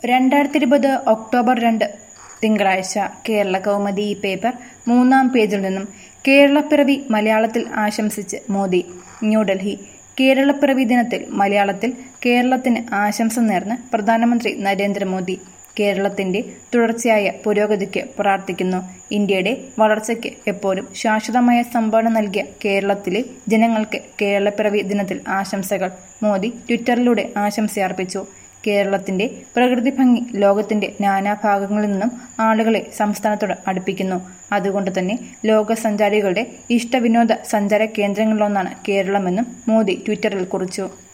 2020 October 2 തിങ്കളാഴ്ച Kerala Kaumudi paper മൂന്നാം പേജിൽ നിന്നും കേരളപ്പിറവി മലയാളത്തിൽ ആശംസിച്ച് മോദി. ന്യൂഡൽഹി. കേരളപ്പിറവി ദിനത്തിൽ മലയാളത്തിൽ കേരളത്തിന് ആശംസ നേർന്ന് പ്രധാനമന്ത്രി നരേന്ദ്രമോദി. കേരളത്തിന്റെ തുടർച്ചയായ പുരോഗതിക്ക് പ്രാർത്ഥിക്കുന്നു. ഇന്ത്യയുടെ വളർച്ചയ്ക്ക് എപ്പോഴും ശാശ്വതമായ സംഭാവന നൽകിയ കേരളത്തിലെ ജനങ്ങൾക്ക് കേരളപ്പിറവി ദിനത്തിൽ ആശംസകൾ. മോദി ട്വിറ്ററിലൂടെ ആശംസയർപ്പിച്ചു. കേരളത്തിന്റെ പ്രകൃതി ഭംഗി ലോകത്തിന്റെ നാനാഭാഗങ്ങളിൽ നിന്നും ആളുകളെ സംസ്ഥാനത്തോട് അടുപ്പിക്കുന്നു. അതുകൊണ്ട് തന്നെ ലോക സഞ്ചാരികളുടെ ഇഷ്ടവിനോദ സഞ്ചാര കേന്ദ്രങ്ങളിലൊന്നാണ് കേരളമെന്നും മോദി ട്വിറ്ററിൽ കുറിച്ചു.